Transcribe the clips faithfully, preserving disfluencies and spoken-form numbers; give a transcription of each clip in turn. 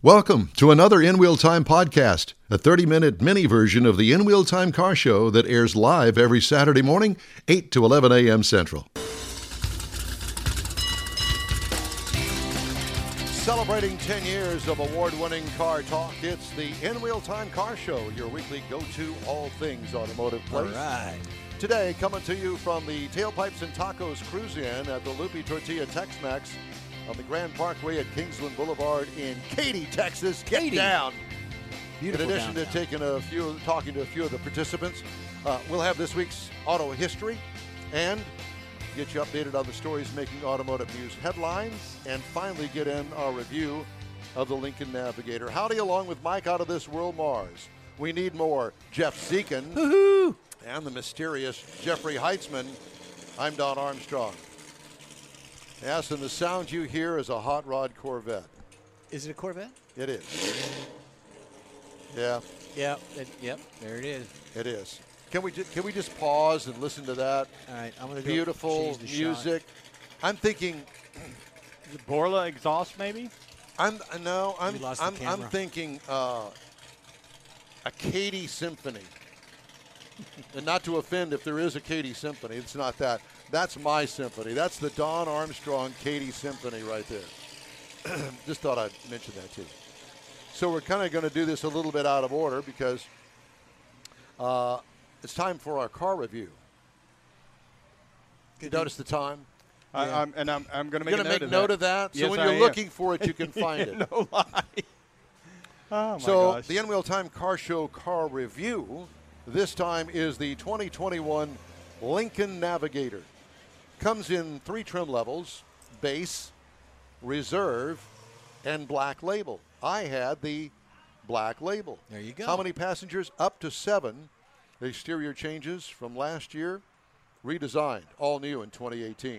Welcome to another In Wheel Time podcast, a thirty-minute mini version of the In Wheel Time car show that airs live every Saturday morning, eight to eleven a.m. Central. Celebrating ten years of award-winning car talk, it's the In Wheel Time car show, your weekly go-to all things automotive place. All right. Today, coming to you from the Tailpipes and Tacos Cruise-In at the Lupe Tortilla Tex-Mex on the Grand Parkway at Kingsland Boulevard in Katy, Texas. Get Katy. down. Beautiful In addition downtown. to taking a few, talking to a few of the participants, uh, we'll have this week's auto history and get you updated on the stories making automotive news headlines, and finally get in our review of the Lincoln Navigator. Howdy, along with Mike out of this world Mars. We need more Jeff Zekin Woohoo! and the mysterious Jeffrey Heitzman. I'm Don Armstrong. Yes, and the sound you hear is a hot rod Corvette. Is it a Corvette? It is. Yeah, Yeah. It, yep. There it is. it is. Can we ju- can we just pause and listen to that All right. I'm gonna go beautiful change the shot. music? I'm thinking. Is it Borla exhaust, maybe? I'm no. I'm You lost the I'm, I'm camera. thinking uh, a Katy Symphony. And not to offend if there is a Katy Symphony, it's not that. That's my symphony. That's the Don Armstrong Katy Symphony right there. Just thought I'd mention that too. So we're kind of going to do this a little bit out of order because uh, it's time for our car review. You notice the time? I, Yeah. I'm, and I'm, I'm going to You're make going a to make note note of of that? So Yes, when I you're am. looking for it, you can find it. No lie. Oh, my So gosh. the In Wheel Time Car Show car review this time is the twenty twenty-one Lincoln Navigator. Comes in three trim levels: base, reserve, and black label. I had the black label. There you go. How many passengers? Up to seven. Exterior changes from last year, redesigned, all new in twenty eighteen.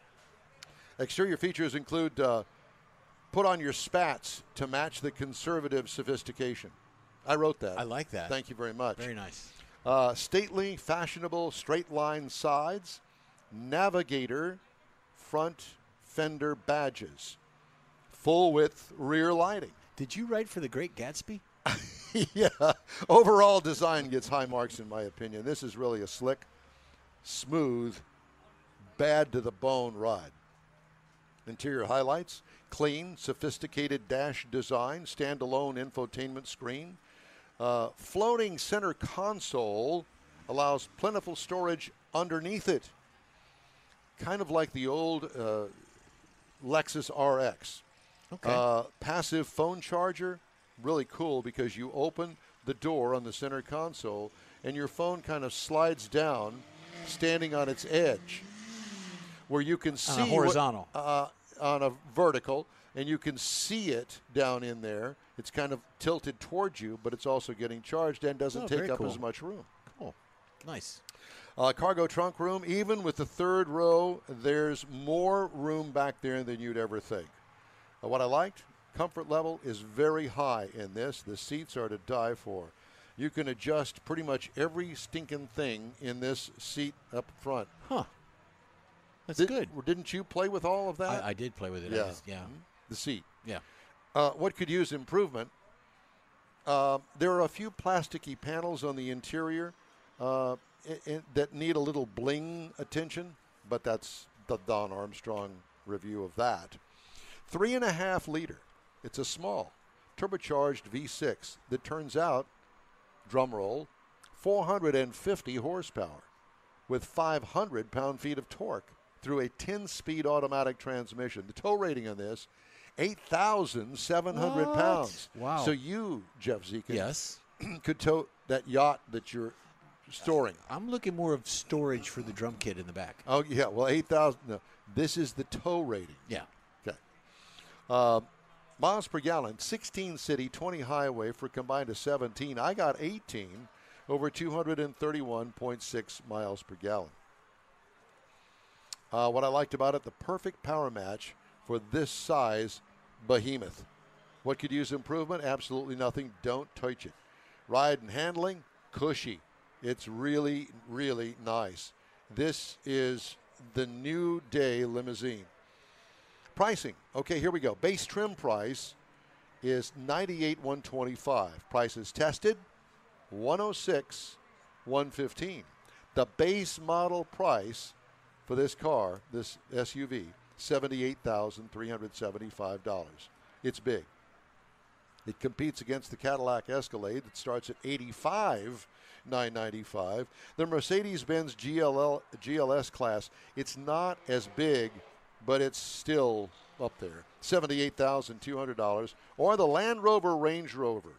Exterior features include uh, put on your spats to match the conservative sophistication. I wrote that. I like that. Thank you very much. Very nice. Uh, stately, fashionable, straight line sides, Navigator front fender badges, full width rear lighting. Did you write for the Great Gatsby? Yeah, overall design gets high marks in my opinion. This is really a slick, smooth, bad to the bone ride. Interior highlights: clean, sophisticated dash design, standalone infotainment screen. Uh, floating center console allows plentiful storage underneath it. Kind of like the old uh, Lexus R X. Okay. Uh, passive phone charger, really cool because you open the door on the center console and your phone kind of slides down, standing on its edge, where you can see On a what- horizontal. uh, on a vertical, and you can see it down in there. It's kind of tilted towards you, but it's also getting charged and doesn't Oh, take very up cool. as much room. Cool. Nice. Uh, cargo trunk room, even with the third row, there's more room back there than you'd ever think. Uh, what I liked, comfort level is very high in this. The seats are to die for. You can adjust pretty much every stinking thing in this seat up front. Huh. That's Did- good. Didn't you play with all of that? I, I did play with it. I Yeah. just- yeah. The seat. Yeah. Uh, what could use improvement? Uh, there are a few plasticky panels on the interior uh, i- i- that need a little bling attention, but that's the Don Armstrong review of that. Three and a half liter. It's a small turbocharged V six that turns out, drum roll, four hundred fifty horsepower with five hundred pound-feet of torque through a ten-speed automatic transmission. The tow rating on this, eight thousand seven hundred What? pounds. Wow. So you, Jeff Zekin, Yes. could tow that yacht that you're storing. I'm looking more of storage for the drum kit in the back. Oh, yeah, well, eight thousand. No, this is the tow rating. Yeah. Okay. Uh, miles per gallon, sixteen city, twenty highway for a combined of seventeen. I got eighteen over two hundred thirty-one point six miles per gallon. Uh, what I liked about it, the perfect power match for this size behemoth. What could use improvement? Absolutely nothing. Don't touch it. Ride and handling, cushy. It's really, really nice. This is the new day limousine. Pricing. Okay, here we go. Base trim price is ninety-eight thousand one hundred twenty-five dollars. Prices tested, one hundred six thousand one hundred fifteen dollars. The base model price for this car, this S U V, seventy-eight thousand three hundred seventy-five dollars. It's big. It competes against the Cadillac Escalade that starts at eighty-five thousand nine hundred ninety-five dollars. The Mercedes-Benz G L L, G L S class, it's not as big, but it's still up there, seventy-eight thousand two hundred dollars. Or the Land Rover Range Rover,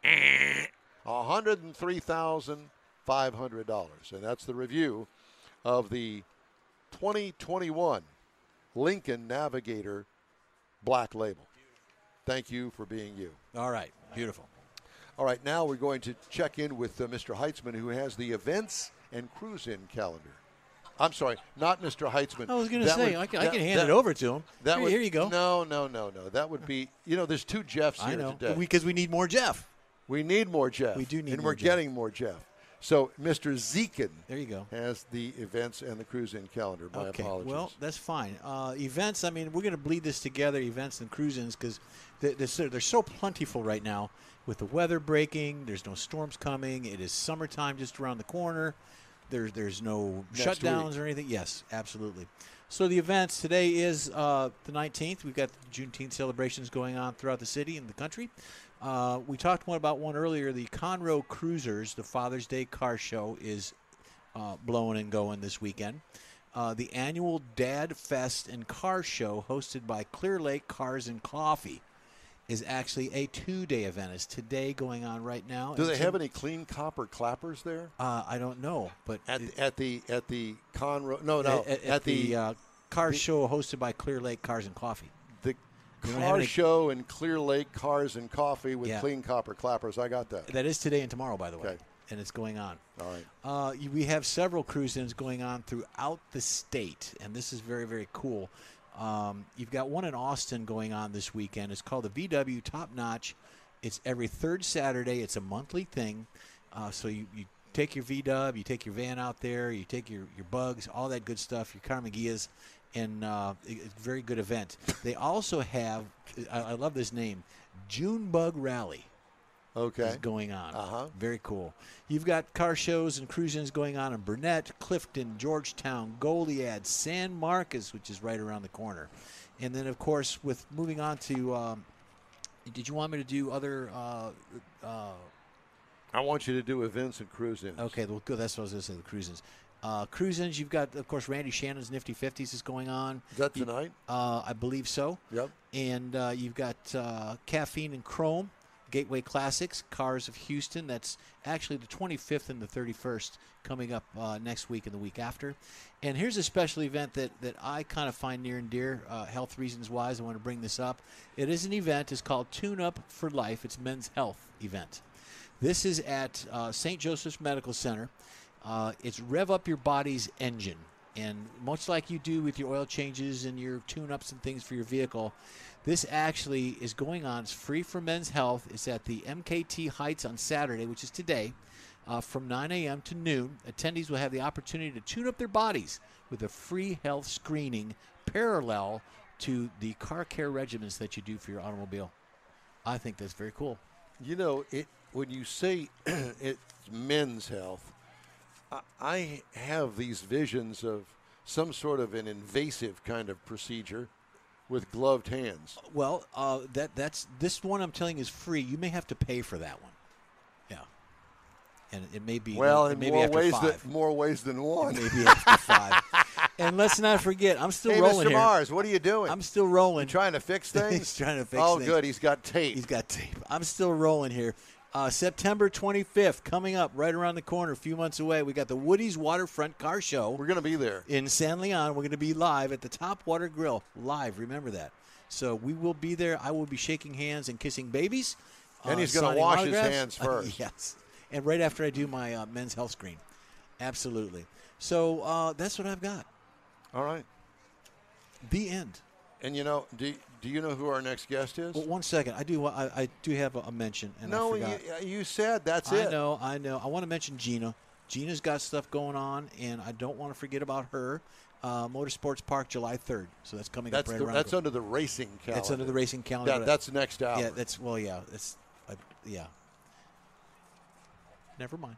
one hundred three thousand five hundred dollars. And that's the review of the twenty twenty-one Lincoln Navigator Black Label. Thank you for being you. All right. Beautiful. All right, now we're going to check in with uh, Mister Heitzman, who has the events and cruise-in calendar. I'm sorry, not Mister Heitzman. I was going to That say, would- I can, that- I can hand that- it over to him. That here, would, here you go. No, no, no, no. That would be, you know, there's two Jeffs I here know. today. Because we, we need more Jeff. We need more Jeff. We do need And more we're Jeff. getting more Jeff. So Mister Zekin There you go. has the events and the cruise-in calendar. My Okay, apologies. well, that's fine. Uh, events, I mean, we're going to bleed this together, events and cruise-ins, because they're, they're, so- they're so plentiful right now with the weather breaking. There's no storms coming. It is summertime just around the corner. There's there's no Next shutdowns week. or anything. Yes, absolutely. So the events, today is uh, the nineteenth. We've got the Juneteenth celebrations going on throughout the city and the country. Uh, we talked one about one earlier. The Conroe Cruisers, the Father's Day car show, is uh, blowing and going this weekend. Uh, the annual Dad Fest and Car Show, hosted by Clear Lake Cars and Coffee, is actually a two-day event. It's today going on right now. Do they Until- have any clean copper clappers there? Uh, I don't know, but At, it- at the at the Conroe? No, no. at, at the, the uh, car the- show hosted by Clear Lake Cars and Coffee. the You don't have car any- show in Clear Lake Cars and Coffee with Yeah. clean copper clappers. I got that. That is today and tomorrow, by the way, Okay. and it's going on. All right. Uh, you- we have several cruise-ins going on throughout the state, and this is very, very cool. Um, you've got one in Austin going on this weekend. It's called the V W Top Notch. It's every third Saturday. It's a monthly thing. Uh, so you, you take your V W, you take your van out there, you take your, your bugs, all that good stuff, your Carmagias, and uh, it- it's a very good event. They also have, I, I love this name, June Bug Rally. Okay. Is going on. Uh-huh. Very cool. You've got car shows and cruise-ins going on in Burnett, Clifton, Georgetown, Goliad, San Marcos, which is right around the corner. And then, of course, with moving on to, um, did you want me to do other? Uh, uh, I want you to do events and cruise-ins. okay, well, good. That's what I was going to say. The cruise-ins. Uh, cruise-ins. You've got, of course, Randy Shannon's Nifty Fifties is going on. Is that You- tonight? Uh, I believe so. Yep. And uh, you've got uh, Caffeine and Chrome, Gateway Classics, Cars of Houston. That's actually the twenty-fifth and the thirty-first coming up uh, next week and the week after. And here's a special event that, that I kind of find near and dear, uh, health reasons wise. I want to bring this up. It is an event. It's called Tune Up for Life. It's a men's health event. This is at uh, Saint Joseph's Medical Center. Uh, it's Rev Up Your Body's Engine. And much like you do with your oil changes and your tune-ups and things for your vehicle, this actually is going on. It's free for Men's Health. It's at the M K T Heights on Saturday, which is today, uh, from nine a.m. to noon. Attendees will have the opportunity to tune up their bodies with a free health screening parallel to the car care regimens that you do for your automobile. I think that's very cool. You know, it when you say it's men's health, I, I have these visions of some sort of an invasive kind of procedure with gloved hands. Well, uh, that that's this one I'm telling you is free. You may have to pay for that one. Yeah, and it may be Well, it in may be more after ways five. than more ways than one. Maybe after five. And let's not forget, I'm still Hey, rolling Mister here. Mars, what are you doing? I'm still rolling. You trying to fix things? He's trying to fix oh, things. good. He's got tape. He's got tape. I'm still rolling here. Uh, September twenty-fifth, coming up right around the corner, a few months away. We got the Woody's Waterfront Car Show. We're going to be there. In San Leon. We're going to be live at the Top Water Grill. Live, remember that. So we will be there. I will be shaking hands and kissing babies. And uh, he's gonna signing wash his autographs. hands first. Yes. And right after I do my uh, men's health screen. Absolutely. So uh, that's what I've got. All right. The end. And, you know, do, do you know who our next guest is? Well, one second. I do I, I do have a, a mention. And no, I you, forgot. you said that's I it. know, I know. I want to mention Gina. Gina's got stuff going on, and I don't want to forget about her. uh, Motorsports Park July third. So that's coming That's up right the, around. that's the, under the racing calendar. That's under the racing calendar. That, that's next hour. Yeah, that's well, yeah, that's uh, yeah. Never mind.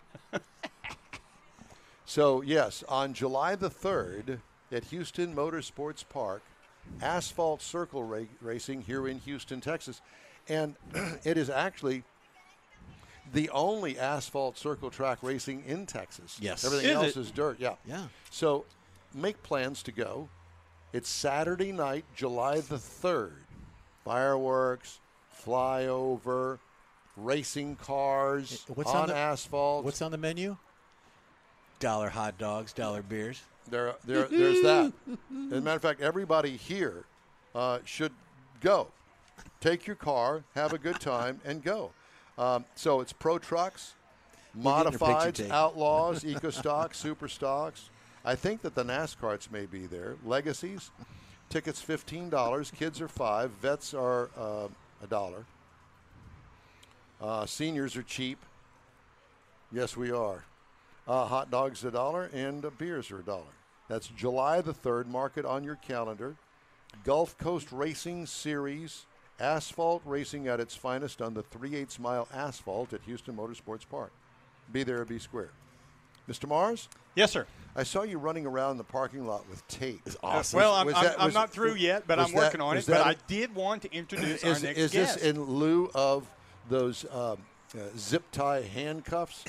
So, yes, on July the third at Houston Motorsports Park, asphalt circle ra- racing here in Houston, Texas. And it is actually the only asphalt circle track racing in Texas. Yes. Everything Is else it? is dirt, yeah. Yeah. So make plans to go. It's Saturday night, July the third. Fireworks, flyover, racing cars What's on, on the- asphalt. What's on the menu? Dollar hot dogs, dollar beers. There, there, there's that. As a matter of fact, everybody here uh, should go. Take your car, have a good time, and go. Um, so it's pro trucks, getting a picture modifieds, taken. outlaws, eco stocks, super stocks. I think that the NASCARs may be there. Legacies, tickets fifteen dollars. Kids are five. Vets are uh, a dollar. Uh, seniors are cheap. Yes, we are. Uh, hot dogs a dollar and uh, beers are a dollar. That's July the third. Mark it on your calendar. Gulf Coast Racing Series, asphalt racing at its finest on the three eighths mile asphalt at Houston Motorsports Park. Be there or be square. Mister Mars, Yes, sir. I saw you running around the parking lot with tape. Awesome. Well, I'm, Was I'm, that- I'm was- not through yet, but was I'm that- working on was it. But that I a- did want to introduce Is, our next is this guest. in lieu of those um, uh, zip tie handcuffs?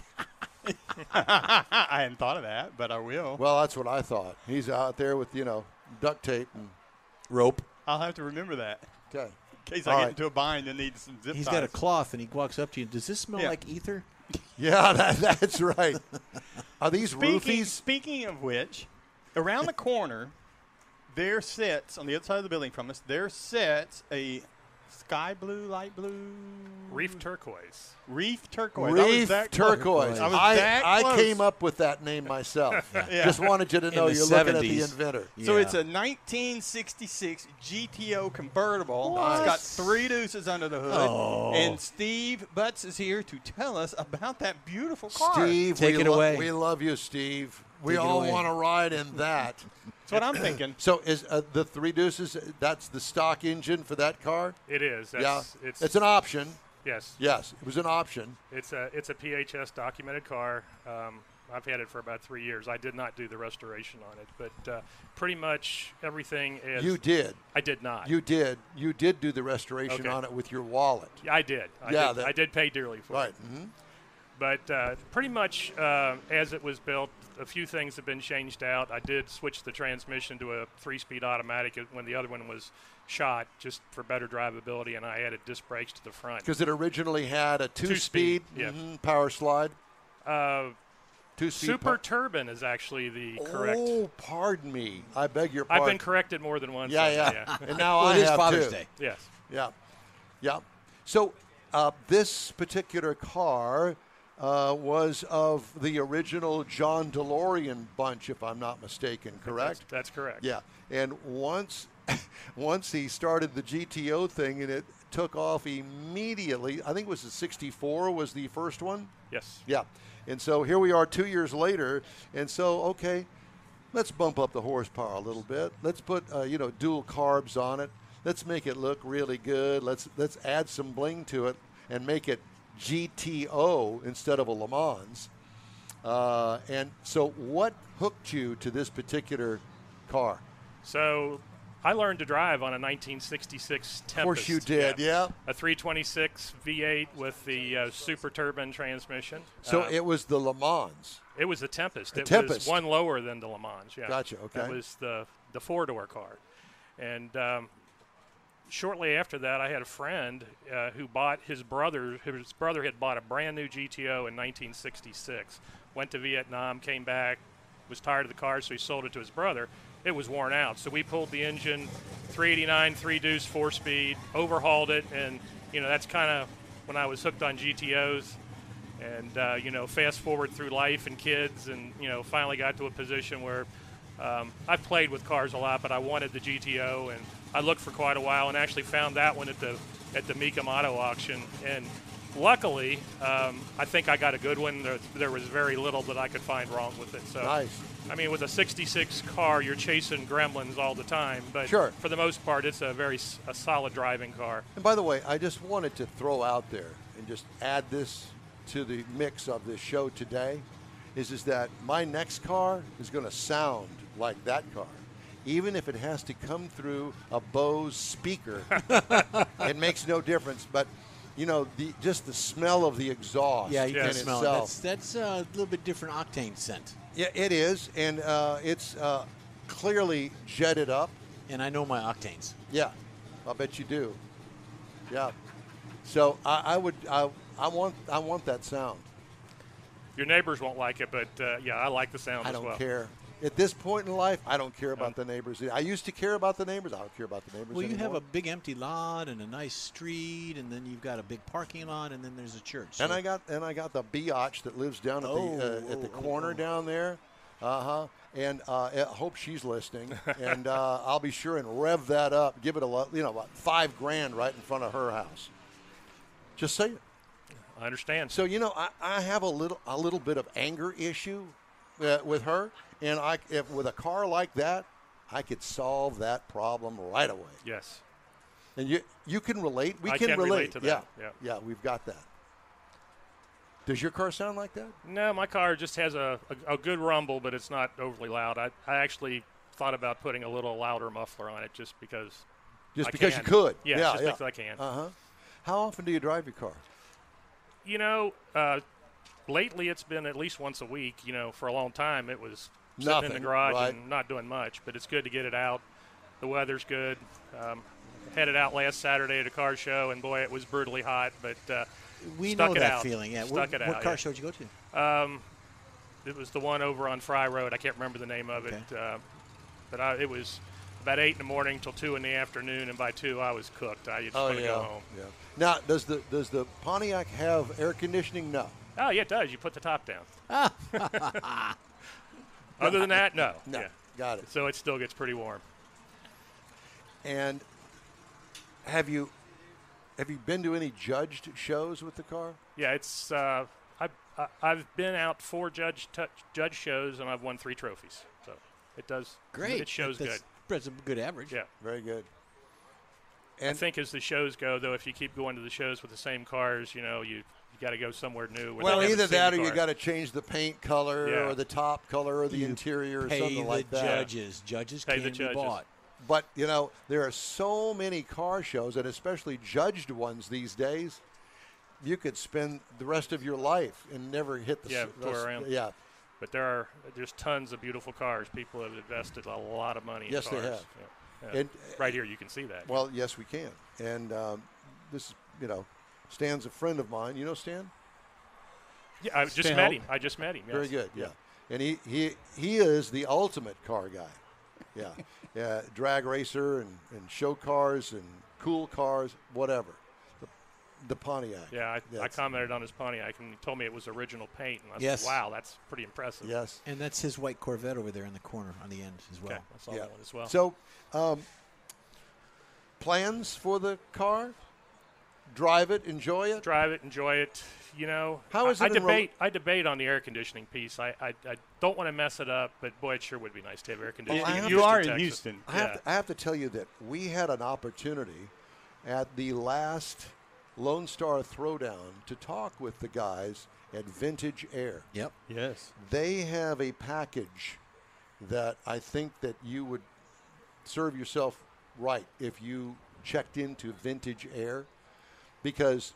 I hadn't thought of that, but I will. Well, that's what I thought. He's out there with, you know, duct tape. And, Rope. I'll have to remember that okay. in case All I get right. into a bind and need some zip He's ties. got a cloth, and he walks up to you. Does this smell Yeah. like ether? Yeah, that, that's right. Are these Speaking, roofies? speaking of which, around the corner, there sits, on the other side of the building from us, there sits a sky blue, light blue. Reef turquoise. Reef turquoise. I was Reef that close. turquoise. I was I, that I close. came up with that name myself. Yeah. Just wanted you to know the you're looking at the seventies. inventor. So Yeah. it's a nineteen sixty-six G T O convertible. Nice. It's got three deuces under the hood. Oh. And Steve Butts is here to tell us about that beautiful car. Steve, Take we, it lo- away. we love you, Steve. We Take it all away. want to ride in that. That's what I'm thinking. So is uh, the three deuces, that's the stock engine for that car? It is. That's, yeah. It's, It's an option. yes. Yes, it was an option. It's a it's a P H S documented car. Um, I've had it for about three years. I did not do the restoration on it, but uh, pretty much everything is. You did. I did not. You did. You did do the restoration Okay. on it with your wallet. Yeah, I did. I Yeah, did, that- I did pay dearly for Right. it. hmm But uh, pretty much uh, as it was built, a few things have been changed out. I did switch the transmission to a three-speed automatic when the other one was shot, just for better drivability, and I added disc brakes to the front. Because it originally had a two-speed Two-speed, yeah. mhm, power slide. Uh, Two-speed Super pow- Turbine is actually the correct. Oh, pardon me. I beg your I've pardon. been corrected more than once. Yeah, on yeah. that, And now Well, I it is have Father's too. Day. Yes. Yeah, yeah. So uh, this particular car uh, was of the original John DeLorean bunch, if I'm not mistaken. Correct? That's, that's correct. Yeah. And once, once he started the G T O thing, and it took off immediately. I think it was the sixty-four was the first one. Yes. Yeah. And so here we are two years later. And so, okay, let's bump up the horsepower a little bit. Let's put, uh, you know, dual carbs on it. Let's make it look really good. Let's let's add some bling to it and make it G T O instead of a Le Mans. Uh, and so what hooked you to this particular car? So I learned to drive on a nineteen sixty-six Tempest. Of course you did, yeah. A three twenty-six V eight with the uh, super turbine transmission. So Uh, it was the Le Mans. It was a Tempest. A it Tempest. was one lower than the Le Mans. Yeah. Gotcha, okay. It was the the four door car, and um, shortly after that, I had a friend uh, who bought his brother. His brother had bought a brand new G T O in nineteen sixty-six. Went to Vietnam, came back, was tired of the car, so he sold it to his brother. It was worn out, so we pulled the engine, three eighty-nine, three deuce, four speed, overhauled it, and you know that's kind of when I was hooked on G T Os. And, uh, you know, fast forward through life and kids and, you know, finally got to a position where um, I've played with cars a lot, but I wanted the G T O. And I looked for quite a while and actually found that one at the at the Mecum Auto Auction. And luckily, um, I think I got a good one. There, there was very little that I could find wrong with it. So Nice. I mean, with a sixty-six car, you're chasing gremlins all the time. But Sure. for the most part, it's a very s- a solid driving car. And by the way, I just wanted to throw out there and just add this to the mix of this show today, is, is that my next car is going to sound like that car. Even if it has to come through a Bose speaker, it makes no difference. But, you know, the just the smell of the exhaust Yeah, you in can smell it. itself. That's, that's uh, a little bit different octane scent. Yeah, it is. And uh, it's uh, clearly jetted up. And I know my octanes. Yeah, I'll bet you do. Yeah. So I, I would, I, I want, I want that sound. Your neighbors won't like it, but uh, yeah, I like the sound I as don't well. care. At this point in life, I don't care about the neighbors. I used to care about the neighbors. I don't care about the neighbors Well, you anymore. have a big empty lot and a nice street, and then you've got a big parking lot, and then there's a church. and So- I got and I got the biatch that lives down at Oh, the uh, at the oh, corner oh. down there. Uh huh. And uh, I hope she's listening. and uh, I'll be sure and rev that up. Give it a lo- you know about five grand right in front of her house. Just say it. I understand. So you know, I, I have a little a little bit of anger issue uh, with her, and I if with a car like that, I could solve that problem right away. Yes. And you you can relate. We I can, can relate to that, Yeah, yeah. yeah, we've got that. Does your car sound like that? No, my car just has a, a, a good rumble, but it's not overly loud. I, I actually thought about putting a little louder muffler on it just because. Just I because can. you could. Yeah, yeah just yeah. because I can. Uh huh. How often do you drive your car? You know, uh, lately it's been at least once a week. You know, for a long time it was sitting in Nothing, the garage right. and not doing much, but it's good to get it out. The weather's good. Um, headed out last Saturday at a car show, and boy, it was brutally hot, but uh, we stuck know it that out. feeling. Yeah. Stuck what, it what out, car yeah. show did you go to? Um, it was the one over on Fry Road. I can't remember the name of Okay. it, uh, but I, it was about eight in the morning till two in the afternoon, and by two I was cooked. I just want to go home. yeah. Now, does the does the Pontiac have air conditioning? No. Oh yeah, it does. You put the top down. Other than that, no. No. Yeah. Got it. So it still gets pretty warm. And have you have you been to any judged shows with the car? Yeah, it's. Uh, I've I- I've been out four judge t- judge shows, and I've won three trophies. So it does. Great. It shows that's, good. That's a good average. Yeah. Very good. I And think as the shows go, though, if you keep going to the shows with the same cars, you know, you you got to go somewhere new. where well, they haven't either seen that the or you car. got to change the paint color Yeah. or the top color or the You interior or Pay something the like that. judges. Judges Pay can the be judges. bought. But, you know, there are so many car shows, and especially judged ones these days, you could spend the rest of your life and never hit the Yeah, s- tour s- around. Yeah, But there are there's tons of beautiful cars. People have invested a lot of money Yes, in they cars. have. Yeah. Yeah. And- right here, you can see that. well, yes, we can. And um, this, is, you know, Stan's a friend of mine. You know Stan? yeah, I just Stan met Hope? him. I just met him. Yes. Very good, yeah. And he, he, he is the ultimate car guy. Yeah, yeah, drag racer and, and show cars and cool cars, whatever. The, the Pontiac. Yeah, I, I That's- commented on his Pontiac, and he told me it was original paint. And I Yes. said, wow, that's pretty impressive. Yes. And that's his white Corvette over there in the corner on the end as well. Okay, I saw Yeah. that one as well. So, um, plans for the car? Drive it, enjoy it. Drive it, enjoy it. You know, How is I, it I in ro- debate. I debate on the air conditioning piece. I, I, I don't want to mess it up, but boy, it sure would be nice to have air conditioning. I in have you to- are in Texas. Houston. I have, Yeah. to, I have to tell you that we had an opportunity at the last Lone Star Throwdown to talk with the guys at Vintage Air. Yep. Yes. They have a package that I think that you would serve yourself right if you checked into Vintage Air, because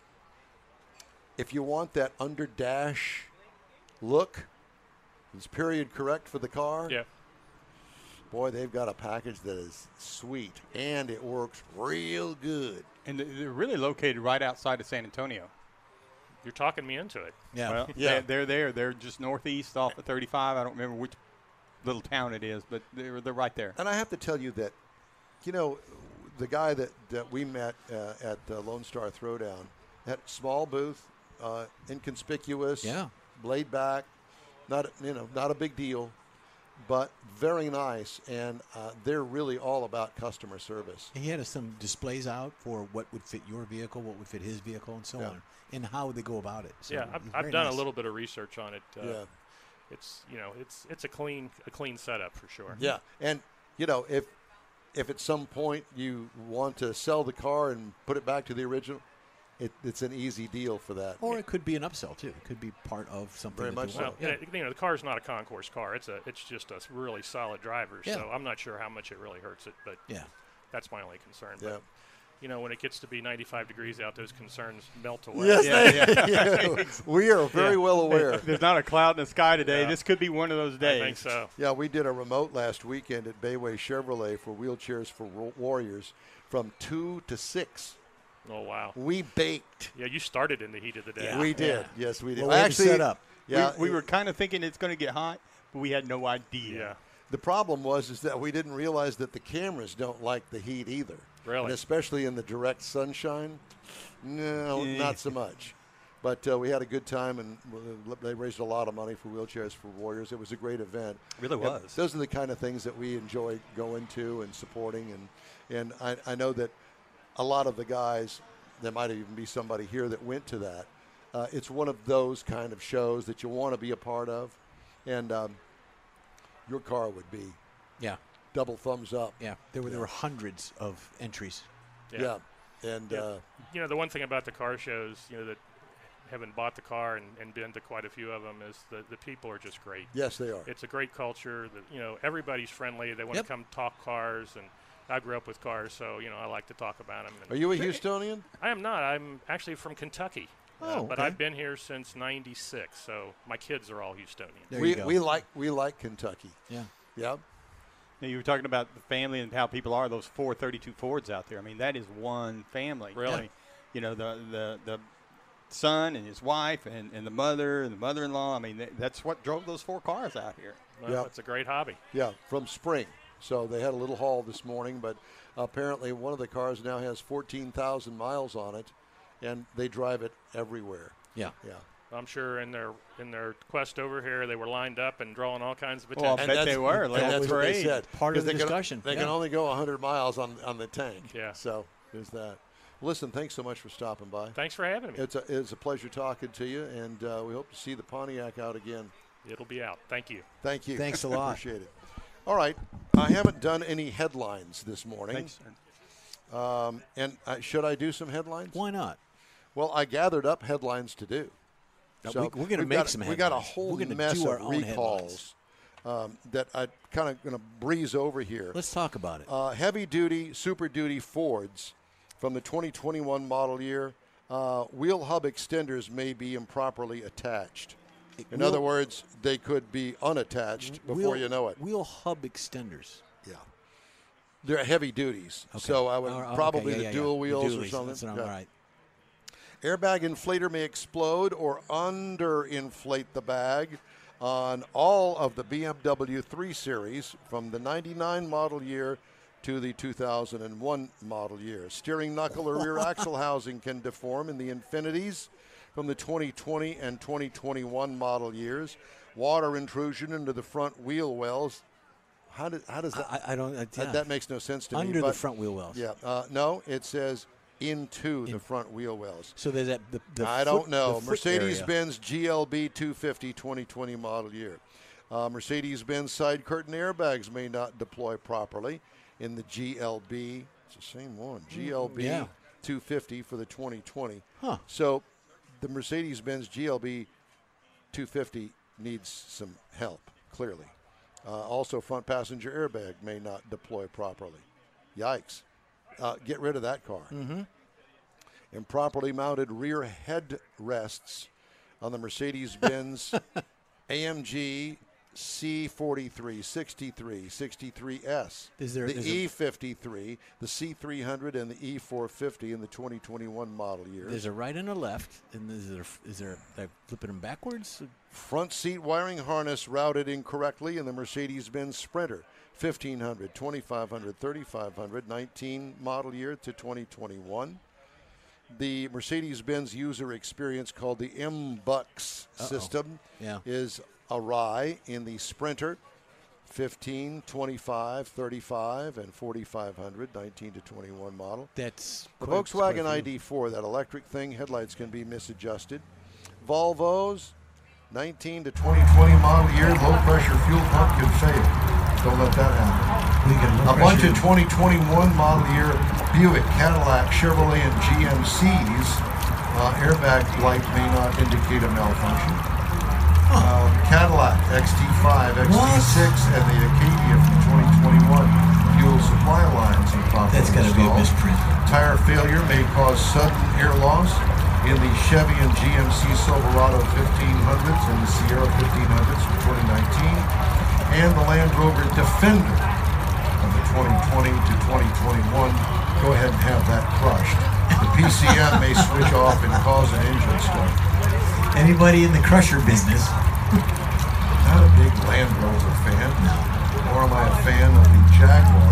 if you want that under dash look, it's period correct for the car. Yeah. Boy, they've got a package that is sweet and it works real good. And they're really located right outside of San Antonio. You're talking me into it. Yeah. Well, Yeah. they're, they're there. They're just northeast off of thirty-five. I don't remember which little town it is, but they're they're right there. And I have to tell you that, you know, the guy that, that we met uh, at the Lone Star Throwdown, that small booth, uh, inconspicuous, Yeah. laid back, not you know not a big deal, but very nice, and uh, they're really all about customer service. He had some displays out for what would fit your vehicle, what would fit his vehicle, and so Yeah. on, and how they go about it. So yeah, I've, very I've done nice. a little bit of research on it. Uh, yeah, it's you know it's it's a clean a clean setup for sure. Yeah, and you know if if at some point you want to sell the car and put it back to the original, it, it's an easy deal for that. Or it could be an upsell too. It could be part of something. Very that much they so. want. Well, you know, the car's not a concourse car. It's a it's just a really solid driver. Yeah. So I'm not sure how much it really hurts it, but Yeah. that's my only concern. Yeah. But, you know, when it gets to be ninety-five degrees out, those concerns melt away. Yes, Yeah, they- yeah. We are very Yeah. well aware. There's not a cloud in the sky today. Yeah. This could be one of those I days. think so. Yeah, we did a remote last weekend at Bayway Chevrolet for Wheelchairs for Wa- Warriors from two to six. Oh wow. We baked. Yeah, you started in the heat of the day. Yeah. We did. Yes, we did. Well, we had to Actually, set up. Yeah, we, we it- were kind of thinking it's going to get hot, but we had no idea. Yeah. The problem was is that we didn't realize that the cameras don't like the heat either. Really? And especially in the direct sunshine. No, Eh. not so much. But uh, we had a good time, and uh, they raised a lot of money for Wheelchairs for Warriors. It was a great event. Really And was. those are the kind of things that we enjoy going to and supporting. And, and I, I know that a lot of the guys, there might even be somebody here that went to that. Uh, it's one of those kind of shows that you want to be a part of. And um, your car would be Yeah. double thumbs up. Yeah. There were there were hundreds of entries. Yeah. And Yeah. Uh, You know, the one thing about the car shows, you know, that having bought the car and, and been to quite a few of them is the, the people are just great. yes, they are. It's a great culture. That you know, everybody's friendly. They want Yep. to come talk cars, and I grew up with cars, so you know, I like to talk about them. Are you a Houstonian? I am not. I'm actually from Kentucky. Oh, but okay. I've been here since ninety-six, so my kids are all Houstonians. There we you go. we like we like Kentucky. Yeah. Yeah. Now, you were talking about the family and how people are. Those four thirty-two Fords out there. I mean, that is one family. Really? I mean, you know, the the the son and his wife and, and the mother and the mother-in-law. I mean, th- that's what drove those four cars out here. Well, Yeah. it's a great hobby. Yeah, from Spring. So they had a little haul this morning, but apparently one of the cars now has fourteen thousand miles on it, and they drive it everywhere. Yeah. Yeah. I'm sure in their in their quest over here, they were lined up and drawing all kinds of Oh, I'll attention. bet that's- they were. And Like that's what they parade. said. Part of 'Cause the they can- discussion. they Yeah. can only go one hundred miles on, on the tank. Yeah. So there's that. Listen, thanks so much for stopping by. Thanks for having me. It's a, it's a pleasure talking to you, and uh, we hope to see the Pontiac out again. It'll be out. Thank you. Thank you. Thanks a lot. Appreciate it. All right. I haven't done any headlines this morning. Thanks, sir. Um, and uh, should I do some headlines? Why not? Well, I gathered up headlines to do. Uh, So we- we're gonna we've make got, some We got a headlines. whole We're gonna mess do our of own recalls um, that I'm kind of going to breeze over here. Let's talk about it. Uh, heavy-duty, super-duty Fords from the twenty twenty-one model year. Uh, wheel hub extenders may be improperly attached. In Wheel- other words, they could be unattached before Wheel- you know it. Wheel hub extenders. Yeah. They're heavy duties. So I would Oh, okay, probably yeah, the yeah, dual yeah. wheels The or dualies, something. That's what I'm Yeah. right. Airbag inflator may explode or underinflate the bag on all of the B M W three Series from the ninety-nine model year to the two thousand one model year. Steering knuckle or rear axle housing can deform in the Infinities from the twenty twenty and twenty twenty-one model years. Water intrusion into the front wheel wells. How, did, how does that? I, I don't. Uh, that, yeah. that makes no sense to me. Under the but- front wheel wells. Yeah. Uh, no, it says into the front wheel wells. So there's that. The, the I foot- don't know. the foot Mercedes-Benz G L B two fifty twenty twenty model year. Uh, Mercedes-Benz side curtain airbags may not deploy properly in the G L B. It's the same one. G L B yeah. two fifty for the twenty twenty. Huh. So the Mercedes-Benz G L B two fifty needs some help, clearly. Uh, also, front passenger airbag may not deploy properly. Yikes. Uh, get rid of that car. Mm-hmm. Improperly mounted rear headrests on the Mercedes-Benz A M G C forty-three, sixty-three, sixty-three S, Is there- the is there- E fifty-three, the C three hundred, and the E four fifty in the twenty twenty-one model years. There's a right and a left, and is there is there like flipping them backwards? Front seat wiring harness routed incorrectly in the Mercedes-Benz Sprinter, fifteen hundred, twenty-five hundred, thirty-five hundred, nineteen model year to twenty twenty-one. The Mercedes-Benz user experience called the M-Bucks Uh-oh. system Yeah. is awry in the Sprinter, fifteen, twenty-five, thirty-five, and forty-five hundred, nineteen to twenty-one model. That's The quite- Volkswagen quite a few. I D four, that electric thing, headlights can be misadjusted. Volvos, nineteen to twenty twenty model year, low pressure fuel pump can fail. Don't let that happen. We got low A bunch pressure. of twenty twenty-one model year Buick, Cadillac, Chevrolet, and G M C's uh, airbag light may not indicate a malfunction. Uh, Cadillac X T five, X T six, and the Acadia from twenty twenty-one fuel supply lines are properly That's got to be a installed. misprint. Tire failure may cause sudden air loss in the Chevy and G M C Silverado fifteen hundreds and the Sierra fifteen hundreds from twenty nineteen, and the Land Rover Defender of the twenty twenty to twenty twenty-one. Go ahead and have that crushed. The P C M may switch off and cause an engine start. Anybody in the crusher business? Not a big Land Rover fan. No. Nor am I a fan of the Jaguar.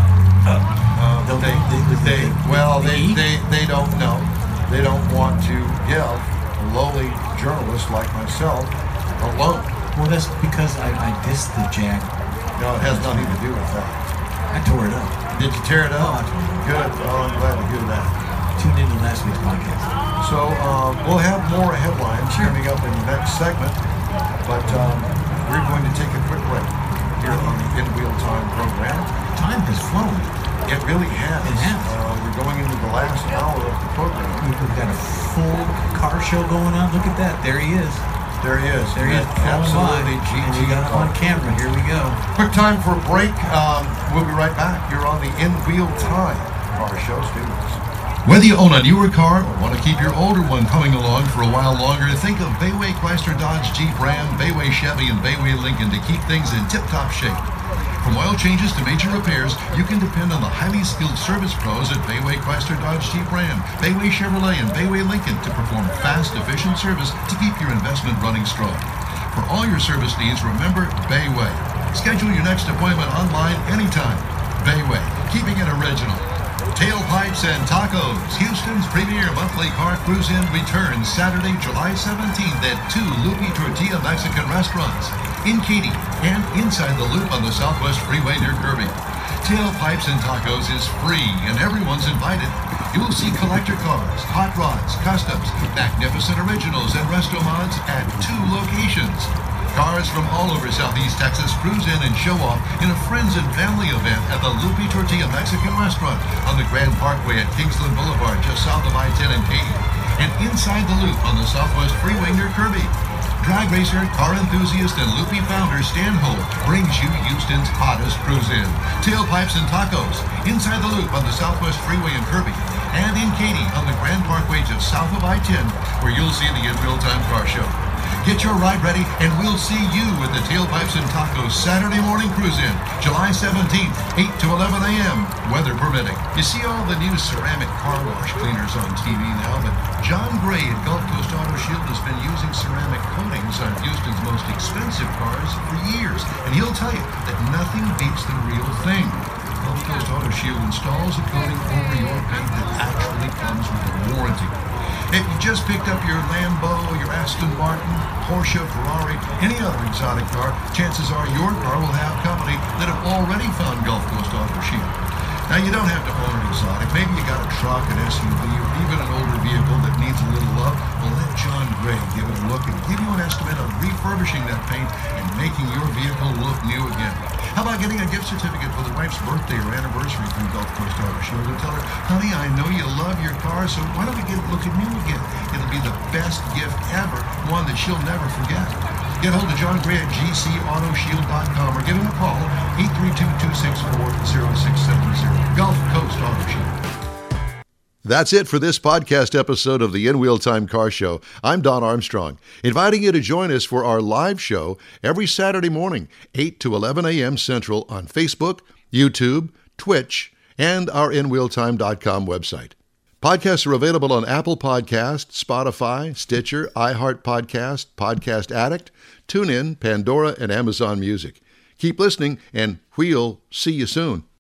Uh, Don't they, they- they- they, they- well, they they, eat? they, they don't know. They don't want to give a lowly journalist like myself a loan. Well, that's because I, I dissed the Jag. No, it has nothing to do with that. I tore it up. Did you tear it Oh, up? I tore it up. Good. Well, I'm glad to hear that. Tune in to last week's podcast. So um, we'll have more headlines coming up in the next segment, but um, we're going to take a quick break here on the In Wheel Time program. Time has flown. It really has. It has. Uh, we're going into the last hour of the program. We've got a full car show going on. Look at that. There he is. There he is. There he is. Absolutely G G T. We got him on camera. Here we go. Quick time for a break. Um, we'll be right back. You're on the In Wheel Time car show. Stay with us. Whether you own a newer car or want to keep your older one coming along for a while longer, think of Bayway Chrysler Dodge Jeep Ram, Bayway Chevy, and Bayway Lincoln to keep things in tip-top shape. From oil changes to major repairs, you can depend on the highly skilled service pros at Bayway Chrysler Dodge Jeep Ram, Bayway Chevrolet, and Bayway Lincoln to perform fast, efficient service to keep your investment running strong. For all your service needs, remember Bayway. Schedule your next appointment online anytime. Bayway, keeping it original. Tailpipes and Tacos, Houston's premier monthly car cruise-in returns Saturday, July seventeenth at two Loopy Tortilla Mexican restaurants in Katy and inside the Loop on the Southwest Freeway near Kirby. Tailpipes and Tacos is free and everyone's invited. You'll see collector cars, hot rods, customs, magnificent originals, and resto mods at two locations. Cars from all over Southeast Texas cruise in and show off in a friends and family event at the Loopy Tortilla Mexican Restaurant on the Grand Parkway at Kingsland Boulevard, just south of I ten and Katy, and inside the Loop on the Southwest Freeway near Kirby. Drag racer, car enthusiast, and Loopy founder Stan Holt brings you Houston's hottest cruise-in. Tailpipes and Tacos, inside the Loop on the Southwest Freeway in Kirby, and in Katy on the Grand Parkway just south of I ten, where you'll see the In Real Time Car Show. Get your ride ready, and we'll see you at the Tailpipes and Tacos Saturday morning cruise-in, July seventeenth, eight to eleven a.m., weather permitting. You see all the new ceramic car wash cleaners on T V now, but John Gray at Gulf Coast Auto Shield has been using ceramic coatings on Houston's most expensive cars for years, and he'll tell you that nothing beats the real thing. Gulf Coast Auto Shield installs a coating over your paint that actually comes with a warranty. If you just picked up your Lambo, your Aston Martin, Porsche, Ferrari, any other exotic car, chances are your car will have company that have already found Gulf Coast Auto Shield. Now, you don't have to own an exotic. Maybe you got a truck, an S U V, or even an older vehicle that needs a little love. Well, let John Gray give it a look and give you an estimate on refurbishing that paint and making your vehicle look new again. How about getting a gift certificate for the wife's birthday or anniversary from Gulf Coast Auto Shield and tell her, honey, I know you love your car, so why don't we get it looking new again? It'll be the best gift ever, one that she'll never forget. Get hold of John Gray at G C auto shield dot com or give him a call, eight three two, two six four, zero six seven zero. Gulf Coast Auto Shield. That's it for this podcast episode of the In Wheel Time Car Show. I'm Don Armstrong, inviting you to join us for our live show every Saturday morning, eight to eleven a.m. Central on Facebook, YouTube, Twitch, and our in wheel time dot com website. Podcasts are available on Apple Podcasts, Spotify, Stitcher, iHeart Podcast, Podcast Addict, TuneIn, Pandora, and Amazon Music. Keep listening, and we'll see you soon.